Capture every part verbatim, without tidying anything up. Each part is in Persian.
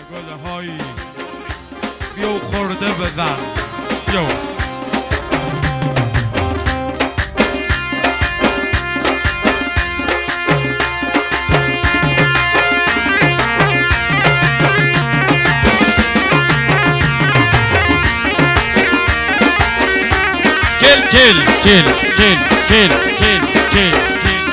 گله هایی بیو خورده بزن یو Kill, kill, kill, kill, kill, kill, kill.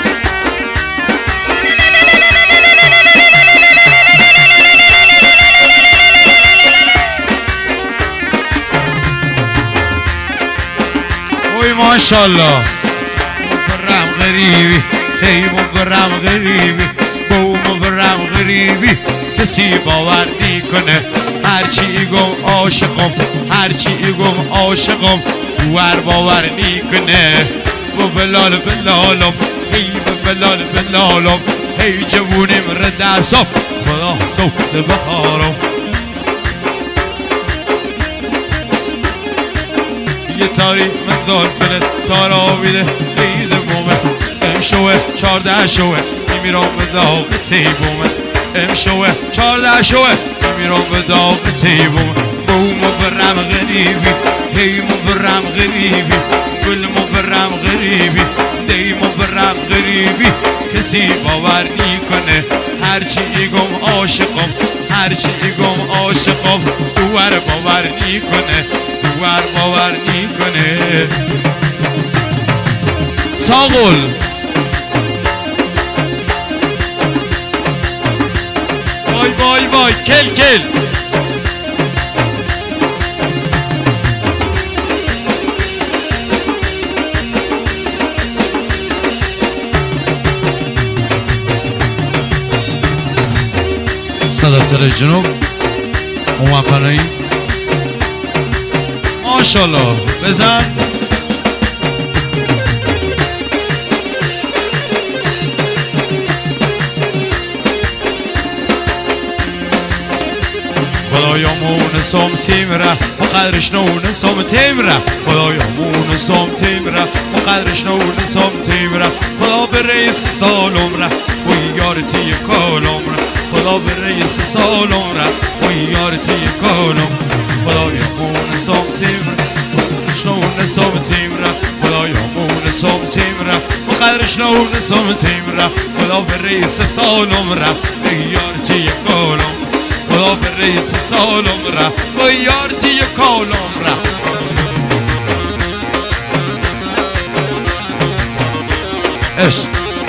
Oy maşallah. Mukarram garibi, hey mukarram garibi, bu mukarram garibi. کسی باور نکنه هرچی گم عاشقم هرچی گم عاشقم ور باور نکنه بو بلال بلالم هی بو بلال بلالم هی جوونیم ردسم خدا صوت بهارم یه تاری من دار فلت تارا بیده بیده بومه امشوه چارده شوه میمیرم به داغ تیبومه امشوه چارده شوه میمیرم به داغ تیبومه بوم برم غریبی هی مبرم غریبی گل مبرم غریبی دی مبرم غریبی کسی باور نکنه هرچی گم عاشقم هرچی گم عاشقم دوار باور نکنه دوار باور نکنه ساغل وای وای وای کل کل صدفتر جنوب اومد پناهی ماشالله بزن خدایا مونسم تیمره و قدرش نونسم تیمره خدایا مونسم تیمره و قدرش نونسم تیمره خدا به رئیس سالم ره و یارتی کالم ره خدا به رئیس سالم ره و یارتی کالم خدایا مونسم تیمره نونسم تیمره خدایا مونسم تیمره و قدرش نونسم تیمره خدا به رئیس سالم ره و یارتی کالم خدا به رئیس سالم ره و یارتی کالم ره عشق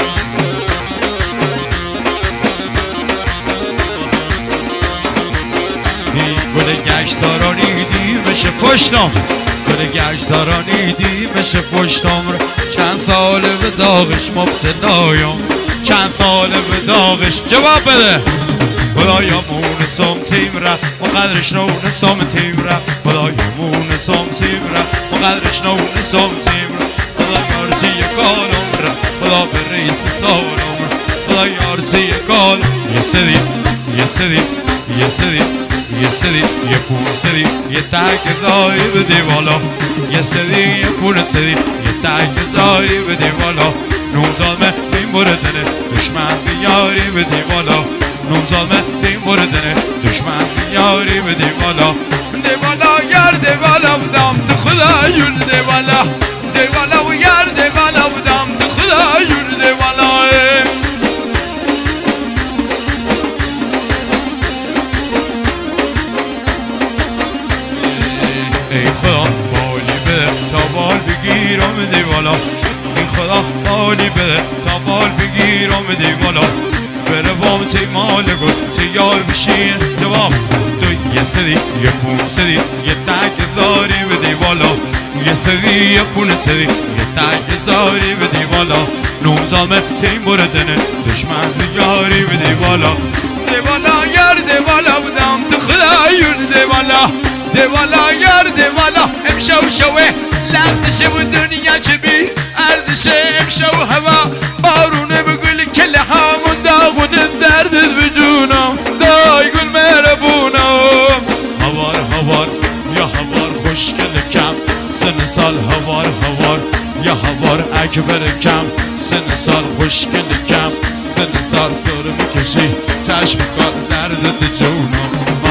گل گشتارانی دی بشه پشتم گل گشتارانی دی بشه پشتم چند سال به داغش مبتلایم چند سال به داغش جواب بده خدایا مونسم تیمره و قدرش نونسم تیمره خدایا مونسم تیمره و قدرش نونسم تیمره خدا یارتی کالم ره خدا به رئیس سالم ره خدا یارتی کالم یه سری یه سری یه سری یه سری یه پون سری یه تک داری بده بالا یه سری یه پون سری یه تک داری بده بالا نوزالمه تیم بردنه دشمن بیاری بده بالا نوزالمه تیم بردنه دشمن بیاری بده بالا ده بالا گر ده بالا بودم تو خدا جون ده بالا ده بالا و گر ده بالا بودم تو خدا جون ده بالا ای خدا بالی بده تا بال بگیرم دی بالا ای خدا بالی بده تا بال بگیرم دی بالا بره بام تی مال گل تی یار بشین جواب دو یه سری یه پون سری یه تک داری بدی بالا یه سری یه پون سری یه تک داری بدی بالا نوزالمه تیم بردنه دشمن زیاری بدی بالا دی بالا گر دی بالا بودم تو خدا یون دی بالا دی بالا گر دی بالا امشو شوه لغزشه و دنیا چه بی ارزشه امشو هوا بارونه بگل کل همون داغونه دردت بجونم دای گل مهربونم هوار هوار یا هوار خوشگل کم سن سال هوار هوار یا هوار اکبر کم سن سال خوشگل کم سن سال سر میکشی چشم کار دردت جونم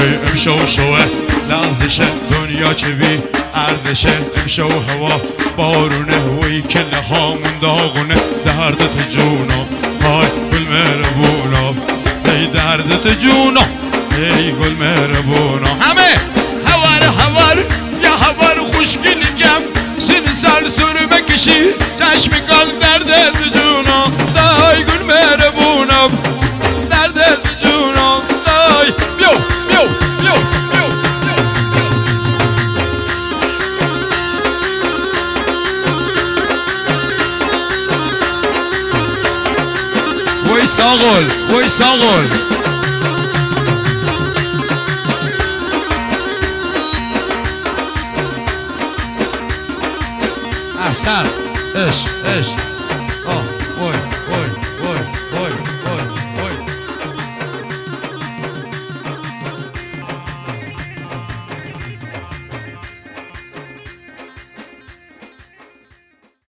امشو شوه لغزشه دنیا که بی ارزشه امشو هوا بارونه وی کل هامون داغونه دردت جونا های گل مهربونا ای دردت جونا ای گل مهربونا همه هوار هوار یا هوار خوشگلیگم سن سال سرمه کشی چشم کال دردت جونا دای گل مهربونا دردت جونا دای بیو بیو بیو بیو وای ساغل وای ساغل احسن اش اش